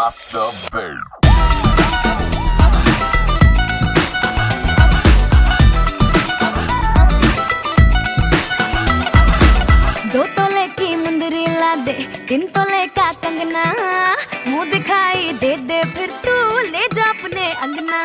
Drop the bass. दो तोले की मुंदरी ला दे, 3 तोले का कंगना, मुंह दिखाई दे दे फिर तू ले जा अपने अंगना।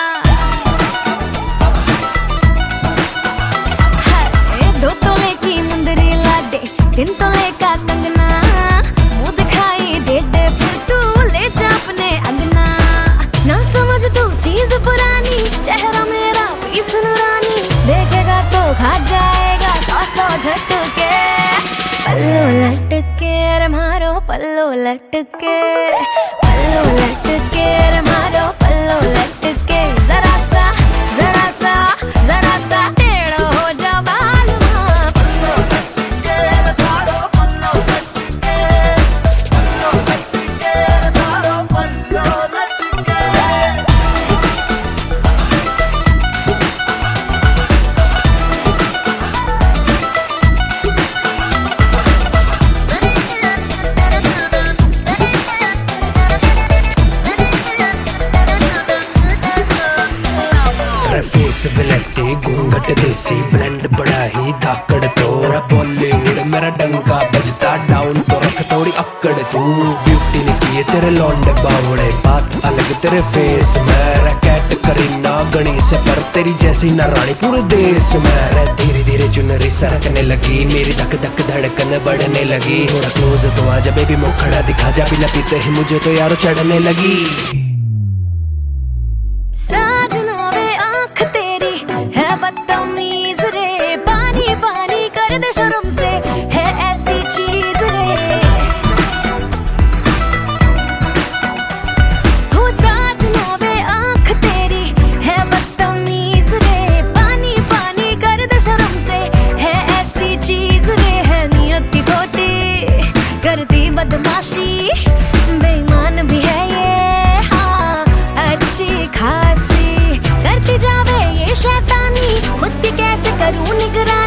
हाय 2 तोले की मुंदरी ला दे, 3 तोले का कंगना, मुंह दिखाई दे दे फिर तू ले जा अपने अंगना। ना समझ तू चीज पुरानी, चेहरा मेरा पीस नूरानी, देखेगा तो खा जाएगा 100 झटके। पल्लो लटके रे मारो पल्लो लटके, पल्लो लटके रे मारो पल्लो लटके। जरा सा टेढ़ो हो जा बालमा, पल्लो लटके रे मारो पल्लो लटके, पल्लो लटके रे मारो पल्लो लटके। फेस विलेटी घूंघट देसी ब्लेंड बड़ा ही धाकड़ तोड़ा, बॉलीवुड मेरा डंका बजता, डाउन तो रख थोड़ी अक्कड़ तू। ब्यूटी ने किए तेरे लौंडे बावड़े, बात अलग तेरे फेस में। रैकेट करीना गणेश पर तेरी जैसी न रानी पूरे देश में। धीरे धीरे चुनरी सरकने लगी, मेरी धक धक धड़कन बढ़ने लगी। थोड़ा क्लोज तो आजा बेबी मुखड़ा दिखा जा, बिना पीते ही मुझे तो यारो चढ़ने लगी। साजना वे आँख तेरी है बदतमीज रे, पानी पानी कर दे शर्म से है ऐसी चीज रे। हो साजना वे आँख तेरी है बदतमीज रे, पानी पानी कर दे शर्म से है ऐसी चीज रे। है नियत की खोटी करती बदमाशी, बेईमान भी है ये हाँ अच्छी खासी, करती जावे ये शैतानी, खुद की कैसे करूं निगरानी।